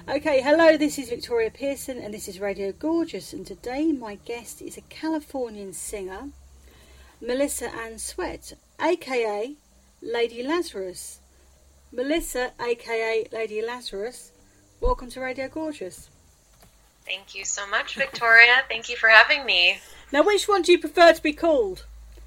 Okay, hello, this is Victoria Pearson and this is Radio Gorgeous, and today my guest is a Californian singer, Melissa Ann Sweat, aka Lady Lazarus. Melissa, aka Lady Lazarus, welcome to Radio Gorgeous. Thank you so much, Victoria. Thank you for having me. Now, which one do you prefer to be called?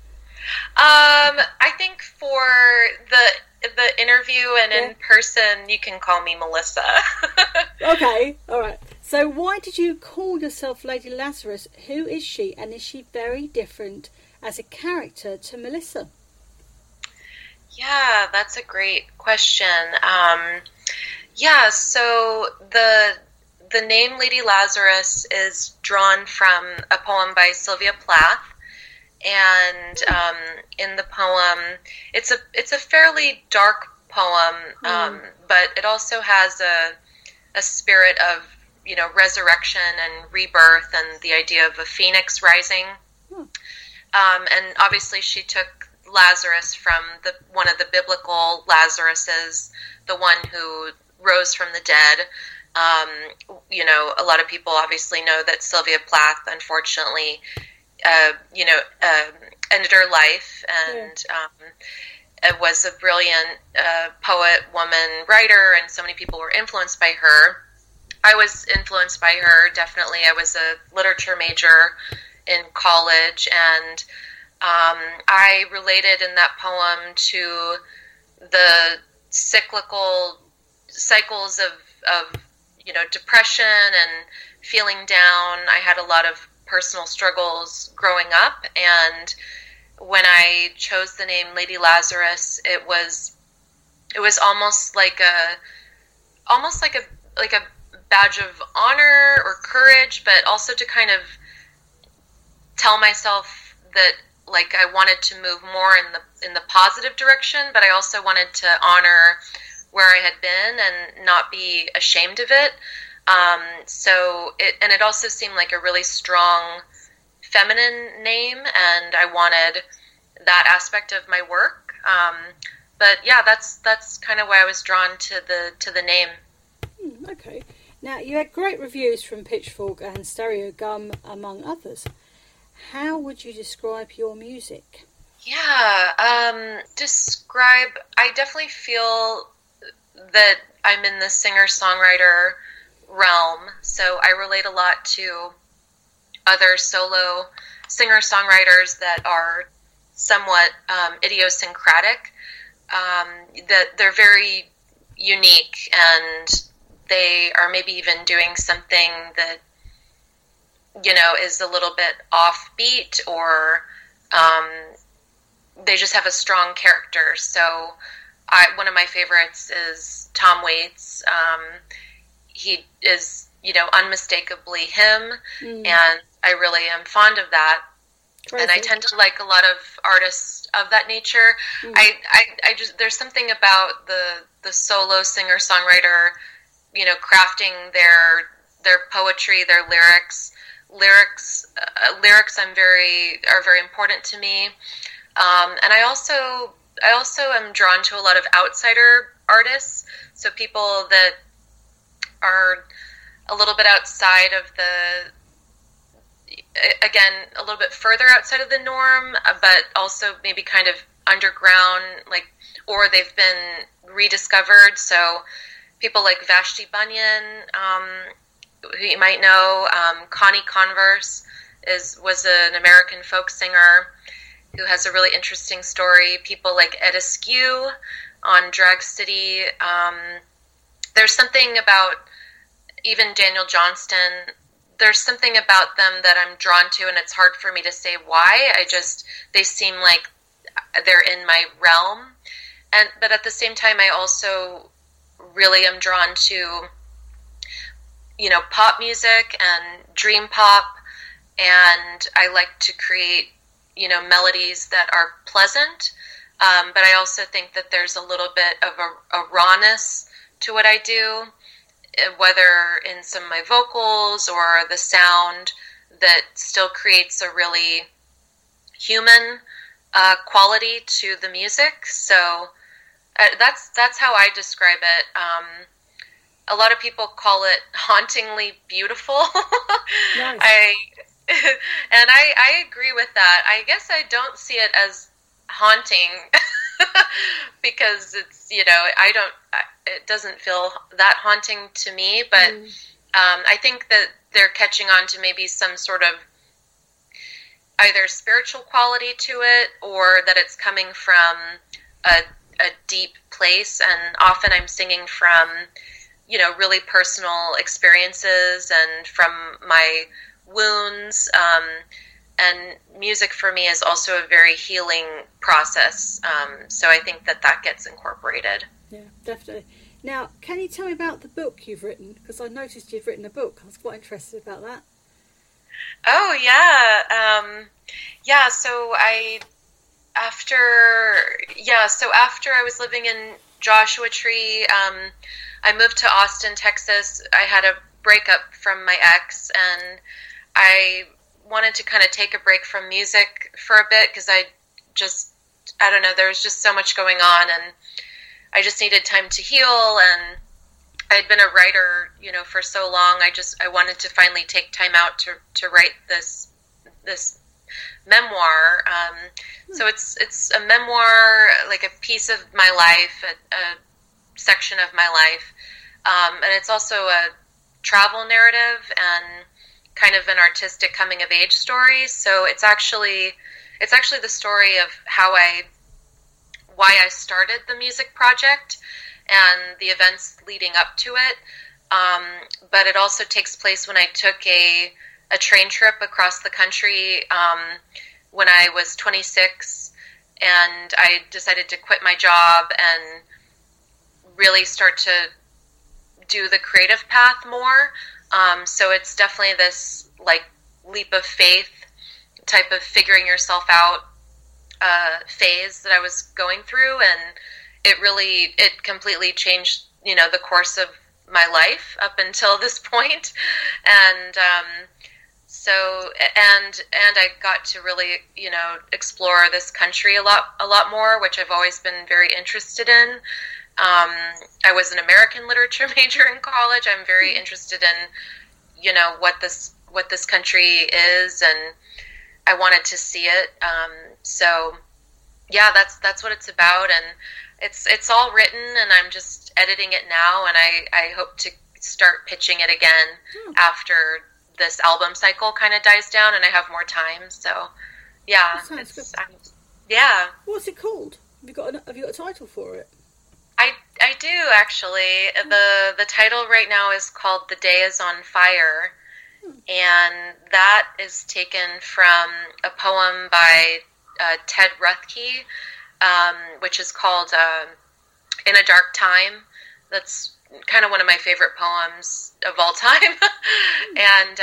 I think for the interview and in person, you can call me Melissa. Okay, all right. So why did you call yourself Lady Lazarus? Who is she, and is she very different as a character to Melissa? Yeah, that's a great question. So the name Lady Lazarus is drawn from a poem by Sylvia Plath. And in the poem, it's a fairly dark poem, but it also has a spirit of, resurrection and rebirth and the idea of a phoenix rising. And obviously she took Lazarus from one of the biblical Lazaruses, the one who rose from the dead. A lot of people obviously know that Sylvia Plath, unfortunately, ended her life, and it was a brilliant poet, woman, writer, and so many people were influenced by her. I was influenced by her, definitely. I was a literature major in college, and I related in that poem to the cyclical cycles of depression and feeling down. I had a lot of personal struggles growing up, and when I chose the name Lady Lazarus, it was almost like a badge of honor or courage, but also to kind of tell myself that I wanted to move more in the positive direction, but I also wanted to honor where I had been and not be ashamed of it. It also seemed like a really strong feminine name, and I wanted that aspect of my work. But yeah, that's kind of why I was drawn to the name. Okay. Now, you had great reviews from Pitchfork and Stereo Gum, among others. How would you describe your music? Yeah, I definitely feel that I'm in the singer-songwriter realm, so I relate a lot to other solo singer-songwriters that are somewhat idiosyncratic, that they're very unique, and they are maybe even doing something that is a little bit offbeat, or they just have a strong character. So one of my favorites is Tom Waits. He is, unmistakably him, and I really am fond of that. Crazy. And I tend to like a lot of artists of that nature. I just, there's something about the solo singer-songwriter, crafting their poetry, their lyrics. Lyrics are very important to me. And I also am drawn to a lot of outsider artists, so people that are a little bit outside of a little bit further outside of the norm, but also maybe kind of underground, or they've been rediscovered. So people like Vashti Bunyan, who you might know, Connie Converse was an American folk singer who has a really interesting story. People like Ed Askew on Drag City. There's something about even Daniel Johnston. There's something about them that I'm drawn to, and it's hard for me to say why. They seem like they're in my realm. But at the same time, I also really am drawn to, pop music and dream pop, and I like to create, melodies that are pleasant, but I also think that there's a little bit of a rawness to what I do, whether in some of my vocals or the sound, that still creates a really human quality to the music. So that's how I describe it. a lot of people call it hauntingly beautiful. Nice. I agree with that. I guess I don't see it as haunting because it's, it doesn't feel that haunting to me, but I think that they're catching on to maybe some sort of either spiritual quality to it, or that it's coming from a deep place. And often I'm singing from, really personal experiences and from my wounds. And music for me is also a very healing process. So I think that gets incorporated. Yeah, definitely. Now, can you tell me about the book you've written? Because I noticed you've written a book. I was quite interested about that. Oh, yeah. So after I was living in Joshua Tree, I moved to Austin, Texas. I had a breakup from my ex, and I wanted to kind of take a break from music for a bit because I don't know, there was just so much going on, and I just needed time to heal. And I had been a writer, for so long. I wanted to finally take time out to write this memoir. So it's a memoir, like a piece of my life, a section of my life, and it's also a travel narrative and kind of an artistic coming of age story. So it's actually the story of why I started the music project and the events leading up to it. But it also takes place when I took a train trip across the country when I was 26, and I decided to quit my job and really start to do the creative path more. So it's definitely this like leap of faith type of figuring yourself out phase that I was going through, and it completely changed, the course of my life up until this point. And I got to really, explore this country a lot more, which I've always been very interested in. I was an American literature major in college. I'm very interested in, what this country is, and I wanted to see it. So yeah, that's what it's about, and it's all written, and I'm just editing it now, and I hope to start pitching it again after this album cycle kind of dies down and I have more time. So yeah, yeah. What's it called? Have you got a title for it? I do, actually. The title right now is called The Day Is on Fire, and that is taken from a poem by Ted Ruthke, which is called In a Dark Time. That's kind of one of my favorite poems of all time. And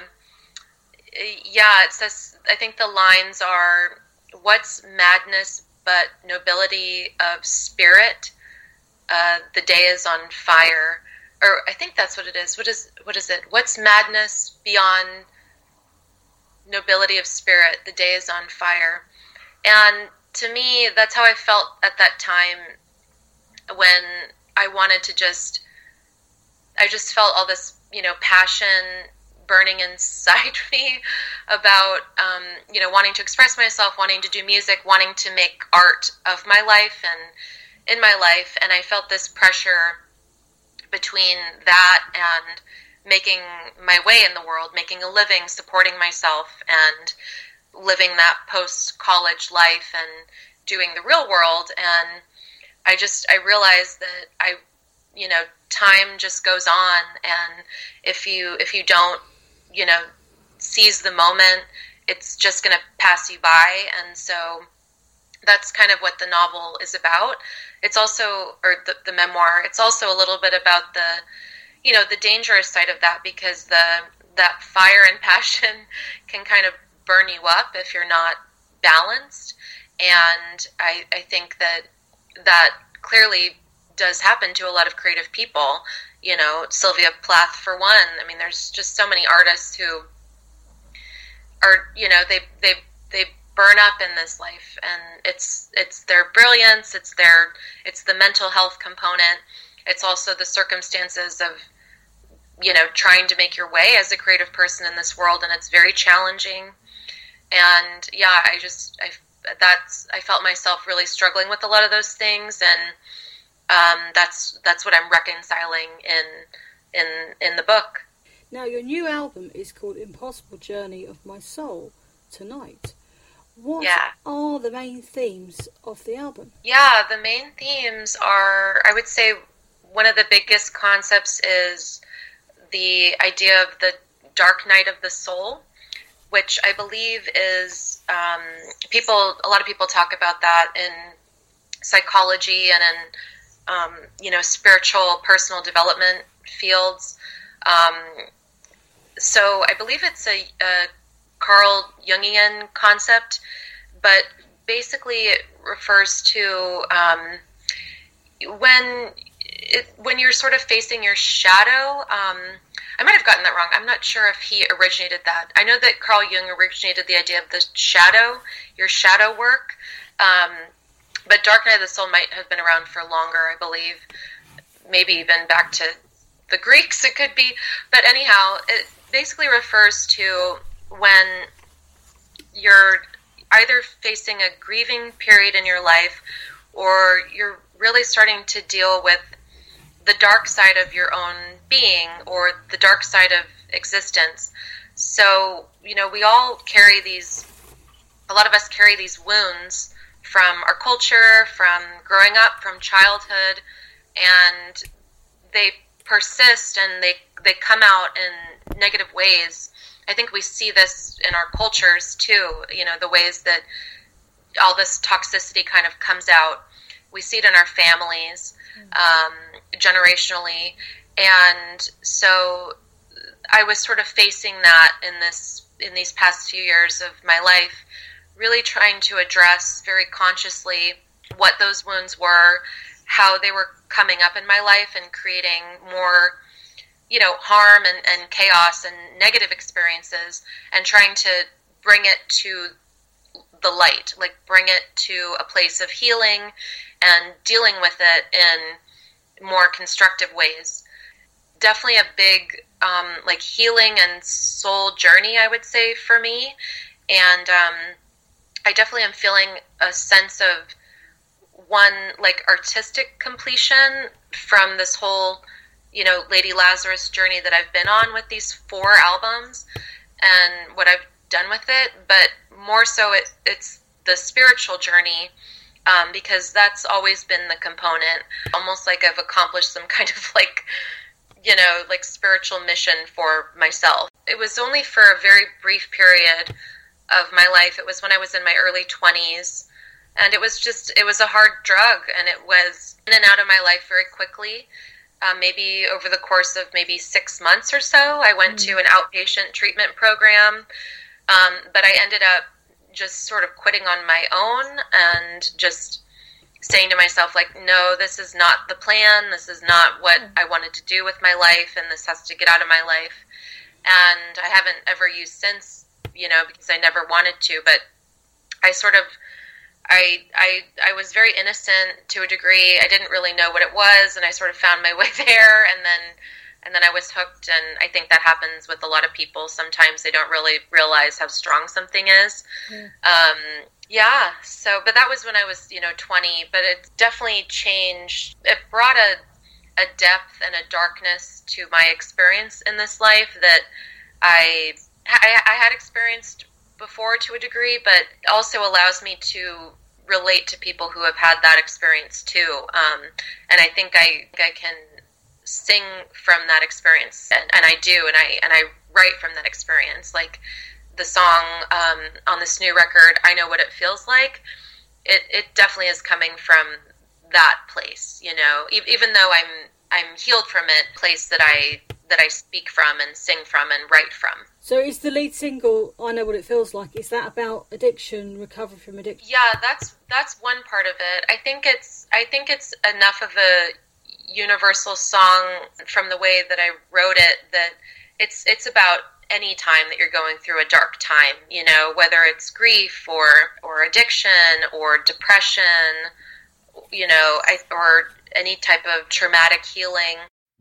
it says, I think the lines are, "What's madness but nobility of spirit? The day is on fire." Or I think that's what it is. What is it? "What's madness beyond nobility of spirit? The day is on fire." And to me, that's how I felt at that time when I wanted to I just felt all this, passion burning inside me about, wanting to express myself, wanting to do music, wanting to make art of my life and in my life. And I felt this pressure between that and making my way in the world, making a living, supporting myself, and living that post-college life and doing the real world. And I realized that time just goes on, and if you don't, seize the moment, it's just going to pass you by. And so that's kind of what the novel is about. It's also, or the memoir, it's also a little bit about the dangerous side of that, because that fire and passion can kind of burn you up if you're not balanced. And I think that clearly does happen to a lot of creative people. Sylvia Plath, for one. I mean, there's just so many artists who are, they burn up in this life, and it's their brilliance, it's the mental health component, it's also the circumstances of, trying to make your way as a creative person in this world, and it's very challenging. And yeah, I felt myself really struggling with a lot of those things, and that's what I'm reconciling in the book. Now, your new album is called Impossible Journey of My Soul Tonight. What are the main themes of the album? Yeah, the main themes are, I would say, one of the biggest concepts is the idea of the dark night of the soul, which I believe is, a lot of people talk about that in psychology and in, spiritual personal development fields. So I believe it's a Carl Jungian concept, but basically it refers to when you're sort of facing your shadow. I might have gotten that wrong. I'm not sure if he originated that. I know that Carl Jung originated the idea of the shadow, your shadow work, but Dark Night of the Soul might have been around for longer, I believe. Maybe even back to the Greeks it could be. But anyhow, it basically refers to when you're either facing a grieving period in your life, or you're really starting to deal with the dark side of your own being, or the dark side of existence. So, we all carry a lot of us carry these wounds from our culture, from growing up, from childhood, and they persist and they come out in negative ways. I think we see this in our cultures too, the ways that all this toxicity kind of comes out. We see it in our families, generationally. And so I was sort of facing that in these past few years of my life, really trying to address very consciously what those wounds were, how they were coming up in my life and creating more, harm and chaos and negative experiences, and trying to bring it to the light, like bring it to a place of healing and dealing with it in more constructive ways. Definitely a big, healing and soul journey, I would say, for me. And I definitely am feeling a sense of artistic completion from this whole, Lady Lazarus journey that I've been on with these 4 albums and what I've done with it. But more so it's the spiritual journey, because that's always been the component. Almost like I've accomplished some kind of spiritual mission for myself. It was only for a very brief period of my life. It was when I was in my early 20s, and it was a hard drug, and it was in and out of my life very quickly. Maybe over the course of maybe 6 months or so, I went to an outpatient treatment program, but I ended up just sort of quitting on my own and just saying to myself, no, this is not the plan. This is not what I wanted to do with my life, and this has to get out of my life. And I haven't ever used since, because I never wanted to, but I sort of, I was very innocent to a degree. I didn't really know what it was, and I sort of found my way there, and then I was hooked. And I think that happens with a lot of people. Sometimes they don't really realize how strong something is. But that was when I was 20, but it definitely changed. It brought a depth and a darkness to my experience in this life that I had experienced before to a degree, but also allows me to relate to people who have had that experience too. And I think I can sing from that experience, and I do, and I write from that experience. Like the song on this new record, I Know What It Feels Like, it definitely is coming from that place, even though I'm healed from it, place that I speak from and sing from and write from. So is the lead single, I Know What It Feels Like, is that about addiction, recovery from addiction? Yeah, that's one part of it. I think it's enough of a universal song from the way that I wrote it that it's about any time that you're going through a dark time, whether it's grief or addiction or depression, or any type of traumatic healing.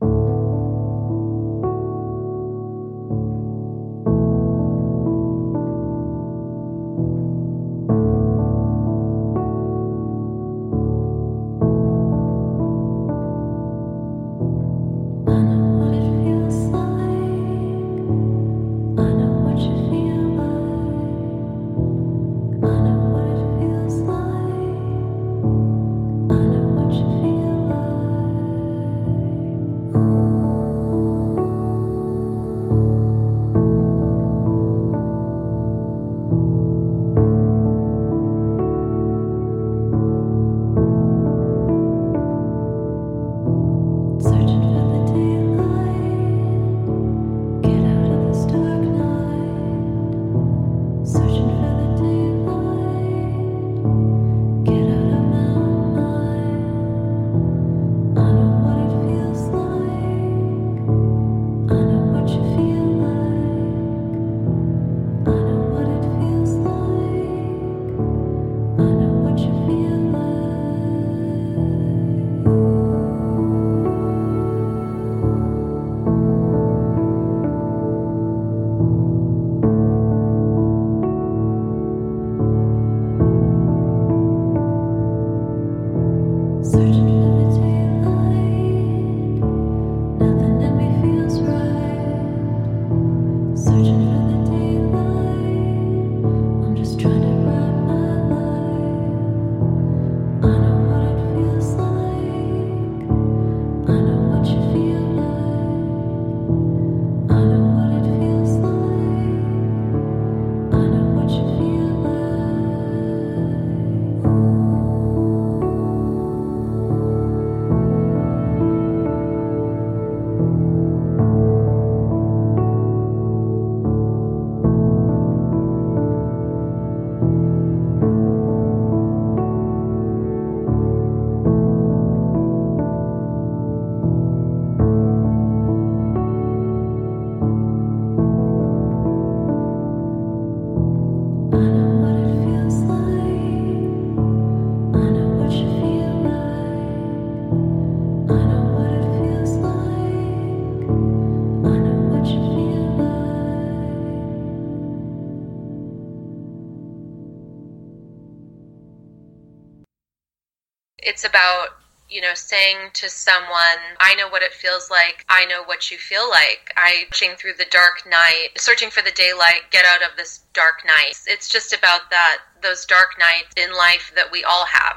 It's about, saying to someone, I know what it feels like. I know what you feel like. Searching through the dark night, searching for the daylight, get out of this dark night. It's just about that, those dark nights in life that we all have.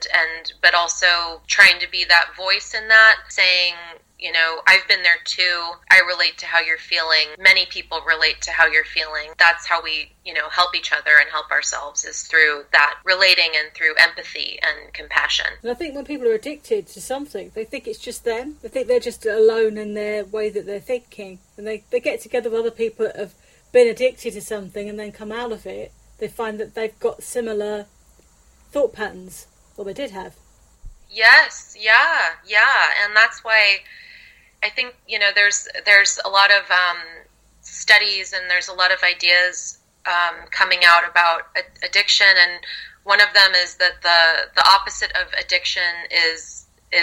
But also trying to be that voice in that, saying, I've been there too. I relate to how you're feeling. Many people relate to how you're feeling. That's how we, help each other and help ourselves, is through that relating and through empathy and compassion. And I think when people are addicted to something, they think it's just them. They think they're just alone in their way that they're thinking. And they get together with other people that have been addicted to something and then come out of it. They find that they've got similar thought patterns, or they did have. Yes, yeah. And that's why I think, there's a lot of studies and there's a lot of ideas coming out about addiction, and one of them is that the opposite of addiction is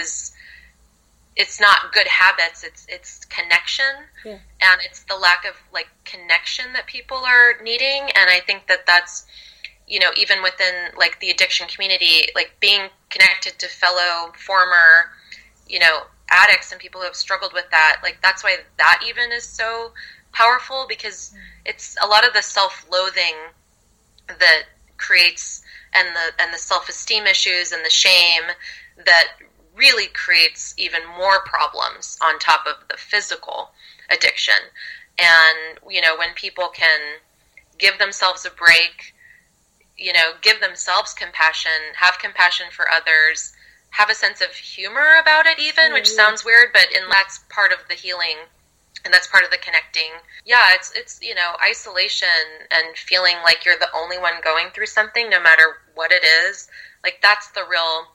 it's not good habits, it's connection. Yeah. And it's the lack of connection that people are needing. And I think that's even within the addiction community, being connected to fellow former addicts and people who have struggled with that, that's why that even is so powerful, because it's a lot of the self-loathing that creates, and the self-esteem issues and the shame that really creates even more problems on top of the physical addiction. And when people can give themselves a break, give themselves compassion, have compassion for others, have a sense of humor about it even, which sounds weird, but that's part of the healing, and that's part of the connecting. Yeah, it's isolation and feeling like you're the only one going through something, no matter what it is. That's the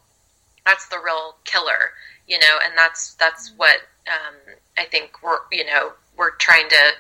real killer, and that's what I think we're trying to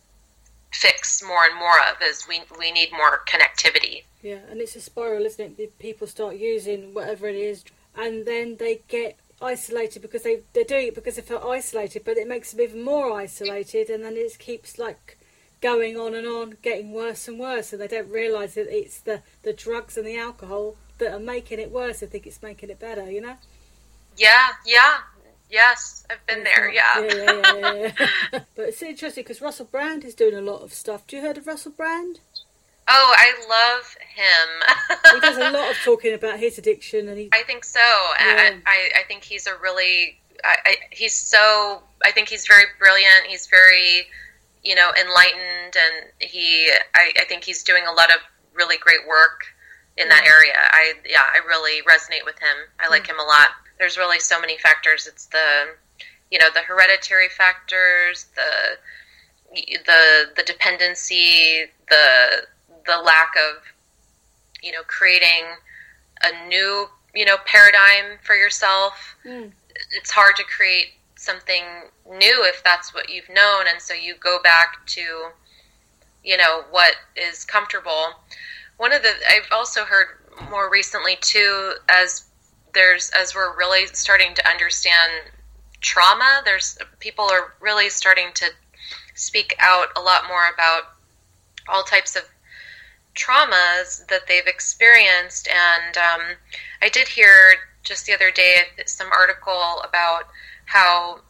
fix more and more of, is we need more connectivity. Yeah, and it's a spiral, isn't it? People start using whatever it is, and then they get isolated because they're doing it because they feel isolated, but it makes them even more isolated, and then it keeps like going on, getting worse and worse, and they don't realise that it's the drugs and the alcohol that are making it worse. They think it's making it better, you know? Yeah. Yes, I've been there, yeah. But it's interesting because Russell Brand is doing a lot of stuff. Do you heard of Russell Brand? Oh, I love him. He does a lot of talking about his addiction, and I think so. Yeah. I think he's a really, I think he's very brilliant. He's very, enlightened, and I think he's doing a lot of really great work in that area. I really resonate with him. I like him a lot. There's really so many factors. It's the hereditary factors, the dependency, the lack of, creating a new, paradigm for yourself. It's hard to create something new if that's what you've known, and so you go back to, what is comfortable. I've also heard more recently too, as we're really starting to understand trauma, people are really starting to speak out a lot more about all types of traumas that they've experienced. And I did hear just the other day some article about how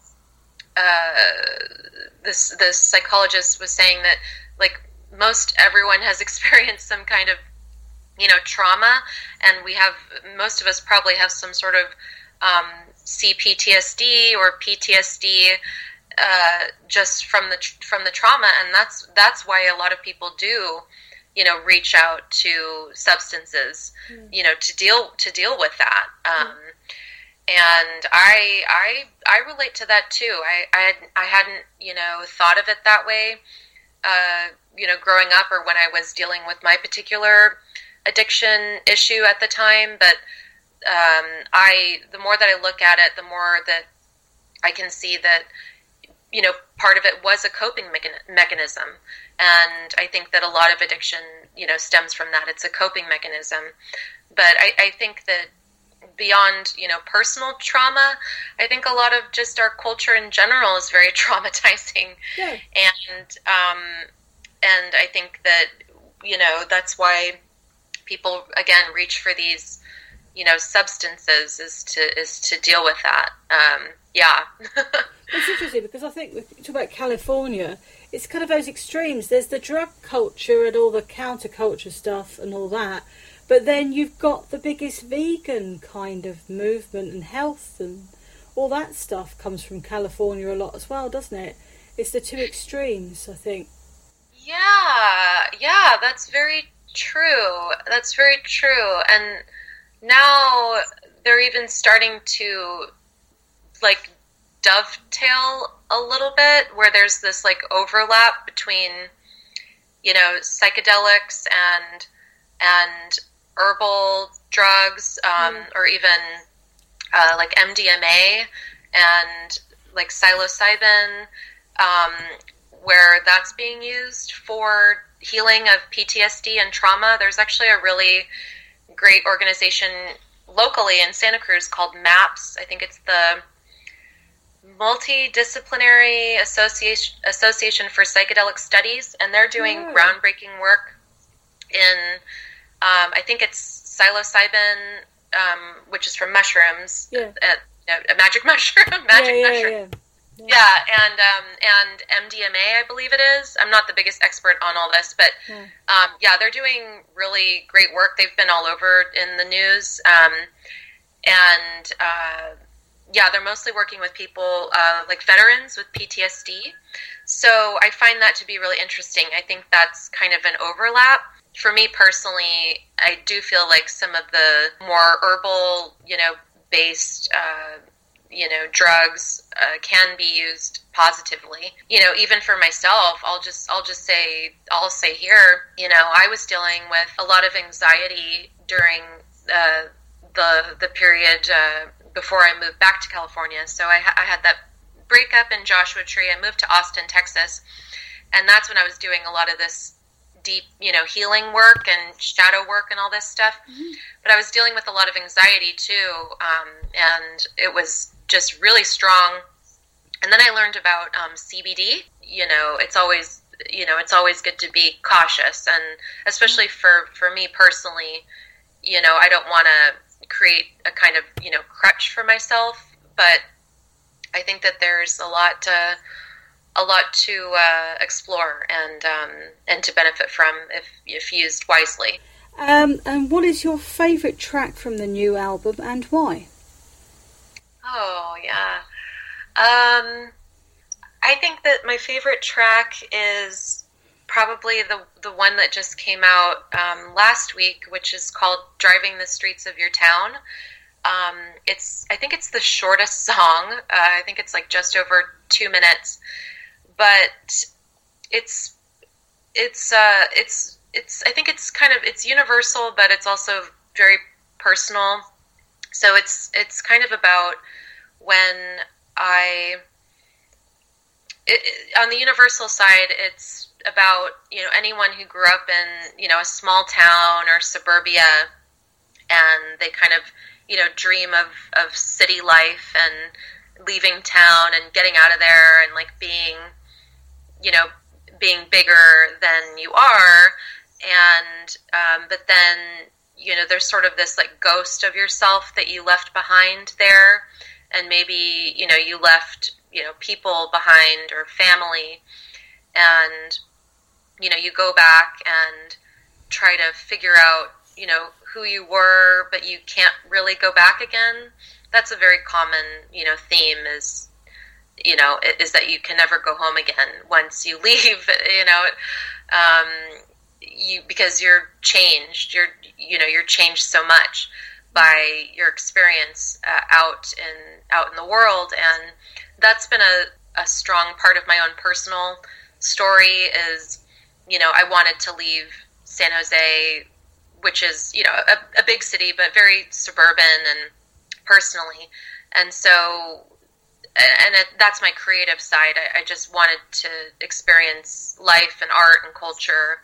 this psychologist was saying that like most everyone has experienced some kind of trauma, and most of us probably have some sort of CPTSD or PTSD just from the trauma, and that's why a lot of people do reach out to substances to deal with that. And I relate to that too. I hadn't thought of it that way growing up, or when I was dealing with my particular addiction issue at the time, but the more that I look at it, the more that I can see that part of it was a coping mechanism, and I think that a lot of addiction stems from that. It's a coping mechanism, but I think that beyond personal trauma, I think a lot of just our culture in general is very traumatizing. And I think that that's why people again reach for these substances is to deal with that. It's interesting because I think we talk about California, it's kind of those extremes. There's the drug culture and all the counterculture stuff and all that, but then you've got the biggest vegan kind of movement, and health and all that stuff comes from California a lot as well, doesn't it? It's the two extremes, I think. Yeah, that's very true. That's very true. And now they're even starting to like dovetail a little bit, where there's this like overlap between psychedelics and herbal drugs, or even like MDMA and like psilocybin, where that's being used for healing of PTSD and trauma. There's actually a really great organization locally in Santa Cruz called MAPS. I think it's the Multidisciplinary Association for Psychedelic Studies, and they're doing groundbreaking work in, I think it's psilocybin, which is from mushrooms, a magic mushroom, mushroom. And MDMA, I believe it is. I'm not the biggest expert on all this, but they're doing really great work. They've been all over in the news, they're mostly working with people like veterans with PTSD. So I find that to be really interesting. I think that's kind of an overlap. For me personally, I do feel like some of the more herbal, based drugs can be used positively. Even for myself, I'll say here, I was dealing with a lot of anxiety during the period before I moved back to California. So I had that breakup in Joshua Tree. I moved to Austin, Texas, and that's when I was doing a lot of this deep, healing work and shadow work and all this stuff. Mm-hmm. But I was dealing with a lot of anxiety too, and it was just really strong. And then I learned about CBD. It's always good to be cautious, and especially for me personally, I don't want to create a kind of, crutch for myself, but I think that there's a lot to explore and to benefit from if used wisely. And what is your favourite track from the new album, and why? Oh, yeah. I think that my favorite track is probably the one that just came out last week, which is called "Driving the Streets of Your Town." I think it's the shortest song. I think it's like just over 2 minutes, but it's I think it's universal, but it's also very personal. So it's kind of about when on the universal side, it's about, anyone who grew up in, a small town or suburbia, and they kind of, dream of city life and leaving town and getting out of there and like being bigger than you are. And, but then, there's sort of this like ghost of yourself that you left behind there. And maybe, you left, people behind or family, and, you go back and try to figure out, who you were, but you can't really go back again. That's a very common, theme is that you can never go home again once you leave, because you're changed, you're changed so much by your experience out in the world. And that's been a strong part of my own personal story is, I wanted to leave San Jose, which is, a big city, but very suburban and personally. And so, that's my creative side. I just wanted to experience life and art and culture.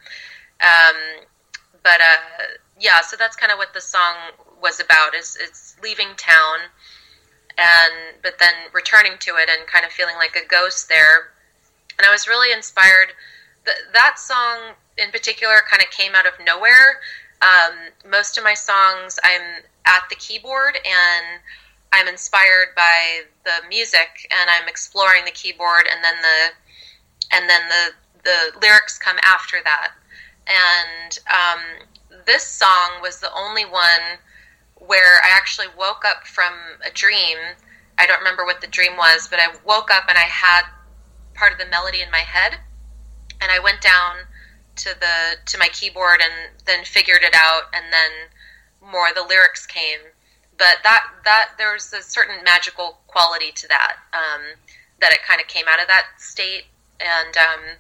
So that's kind of what the song was about, is it's leaving town, but then returning to it and kind of feeling like a ghost there. And I was really inspired. That song in particular kind of came out of nowhere. Most of my songs, I'm at the keyboard and I'm inspired by the music, and I'm exploring the keyboard, and then the lyrics come after that. And this song was the only one where I actually woke up from a dream. I don't remember what the dream was, but I woke up and I had part of the melody in my head, and I went down to my keyboard and then figured it out, and then more the lyrics came. But that there was a certain magical quality to that, that it kind of came out of that state, and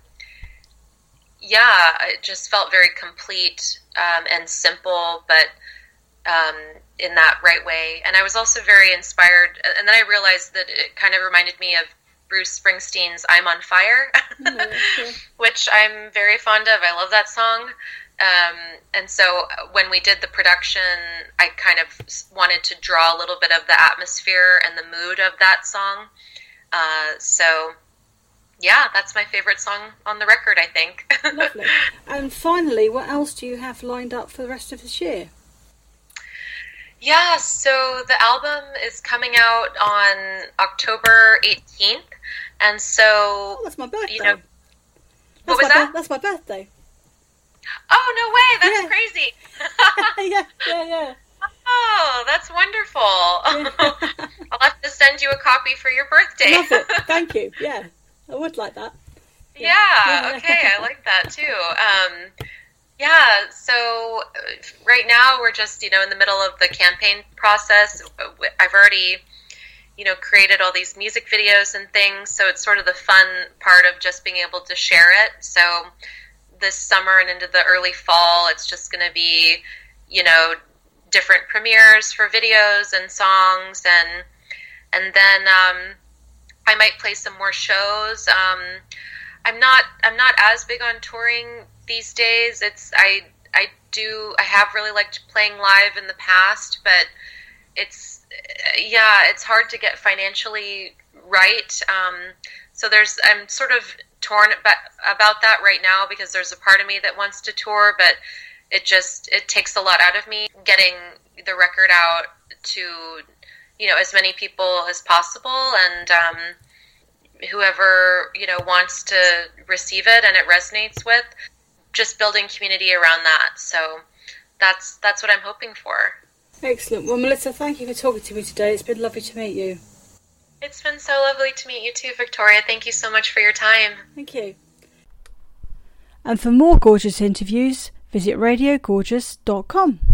it just felt very complete and simple, but in that right way. And I was also very inspired, and then I realized that it kind of reminded me of Bruce Springsteen's "I'm on Fire," which I'm very fond of. I love that song. And so when we did the production, I kind of wanted to draw a little bit of the atmosphere and the mood of that song. That's my favorite song on the record, I think. Lovely. And finally, what else do you have lined up for the rest of this year? Yeah, so the album is coming out on October 18th. And so... that's my birthday. What was that? That's my birthday. Oh, no way. That's crazy. Yeah. Oh, that's wonderful. I'll have to send you a copy for your birthday. Love it. Thank you. Yeah, I would like that. Yeah. Okay. I like that too. So right now we're just, in the middle of the campaign process. I've already, created all these music videos and things. So it's sort of the fun part of just being able to share it. So this summer and into the early fall, it's just going to be, different premieres for videos and songs, and then I might play some more shows. I'm not as big on touring these days. I have really liked playing live in the past, but it's hard to get financially right. So I'm sort of torn about that right now, because there's a part of me that wants to tour, but it takes a lot out of me getting the record out to, as many people as possible, and whoever, wants to receive it and it resonates with, just building community around that. So that's what I'm hoping for. Excellent. Well, Melissa, thank you for talking to me today. It's been lovely to meet you. It's been so lovely to meet you too, Victoria. Thank you so much for your time. Thank you. And for more gorgeous interviews, visit radiogorgeous.com.